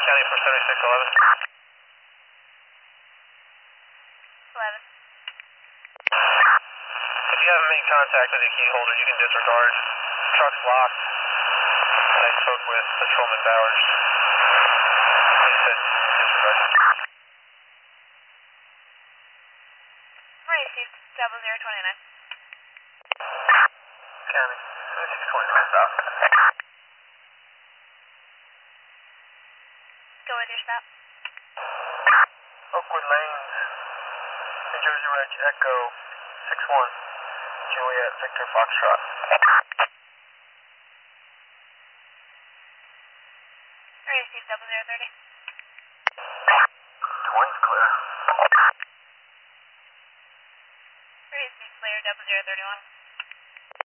County for 7611. 11. If you haven't made contact with the key holder, you can disregard. Truck's locked. I spoke with Patrolman Bowers. He said disregard. Received 0029. County 7629 south. Go with your stop. Oakwood Lanes, New Jersey Reg Echo 61, Juliet Victor Foxtrot. Received 0030. 20's clear. Received clear 0031.